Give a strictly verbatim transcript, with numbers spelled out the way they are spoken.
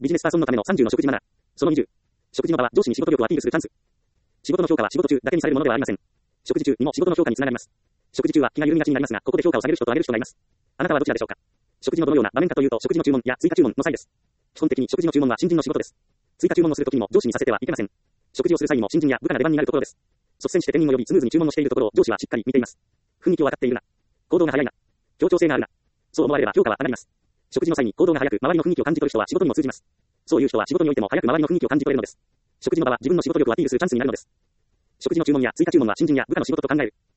ビジネスパーソンのためのさんじゅうの食事マナー。そのにじゅう。食事の場は上司に仕事力をアピールするチャンス。仕事の評価は仕事中だけにされるものではありません。食事中にも仕事の評価につながります。食事中は気が緩みがちになりますが、ここで評価を下げる人と上げる人がいます。あなたはどちらでしょうか。食事のどのような場面かというと、食事の注文や追加注文の際です。基本的に食事の注文は新人の仕事です。追加注文をするときにも上司にさせてはいけません。食事をする際にも新人や部下が出番になるところです。率先して店員を呼びスムーズに注文をしているところを上司はしっかり見ています。雰囲気を分かっているな。行動が早いな。協調性があるな。そう思われれば評価は上がります。食事の際に行動が早く周りの雰囲気を感じ取る人は仕事にも通じます。そういう人は仕事においても早く周りの雰囲気を感じ取れるのです。食事の場は自分の仕事力をアピールするチャンスになるのです。食事の注文や追加注文は新人や部下の仕事と考える。